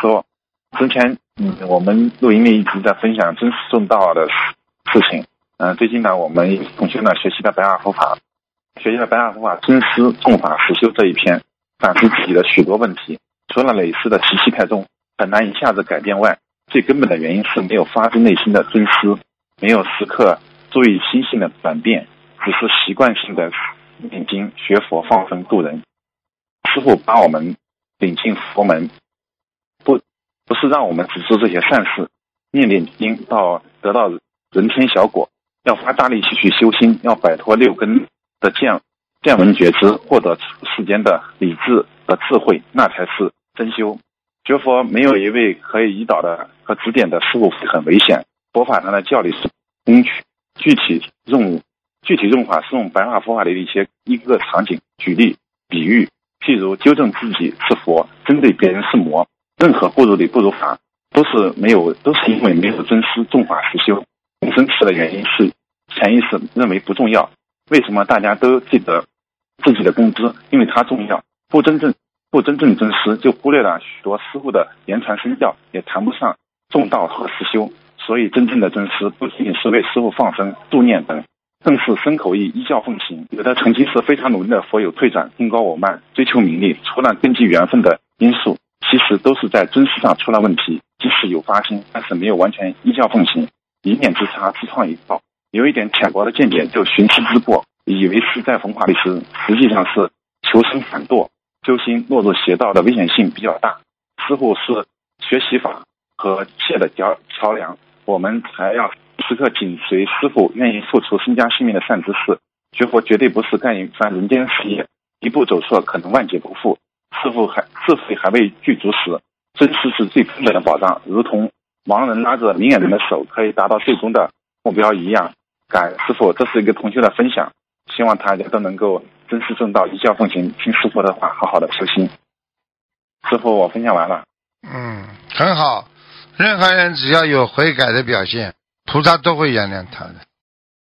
说，之前我们录音里一直在分享真实中道的事情。最近呢，我们同学呢学习了白话佛法，真实重法实修这一篇，反思自己的许多问题。除了累世的习气太重，很难一下子改变外，最根本的原因是没有发自内心的尊师，没有时刻注意心性的转变，只是习惯性的念经学佛放生度人。师父把我们领进佛门，不是让我们只做这些善事，念经到得到人天小果，要花大力气去修心，要摆脱六根的见闻觉知，获得世间的理智的智慧，那才是真修。学佛没有一位可以引导的和指点的师父很危险。佛法上的教理是工具，具体用法是用白话佛法的一个场景举例比喻，譬如纠正自己是佛，针对别人是魔，任何不如理不如法，都是因为没有真师重法实修。更深刻的原因是潜意识认为不重要。为什么大家都记得自己的工资？因为它重要。不真正真师，就忽略了许多师父的言传身教，也谈不上重道和实修。所以真正的真师不仅仅是为师父放生度念等，更是身口意依教奉行。有的曾经是非常努力的佛友退转，功高我慢，追求名利，除了根据缘分的因素，其实都是在真实上出了问题。即使有发心，但是没有完全依教奉行，一念之差，自创一道，有一点浅薄的见解就徇私之过，以为是在弘法利师，实际上是求生反堕，修心落入邪道的危险性比较大。师父是学习法和切的桥梁，我们还要时刻紧随师父愿意付出身家性命的善知识。学佛绝对不是干一番人间事业，一步走错可能万劫不复。师父智慧还未具足时，真实是最根本的保障，如同盲人拉着明眼人的手可以达到最终的目标一样。感恩师父，这是一个同学的分享，希望大家都能够真实正道，依教奉行，听师父的话，好好的修心。师父，我分享完了。 很好。任何人只要有悔改的表现，菩萨都会原谅他的。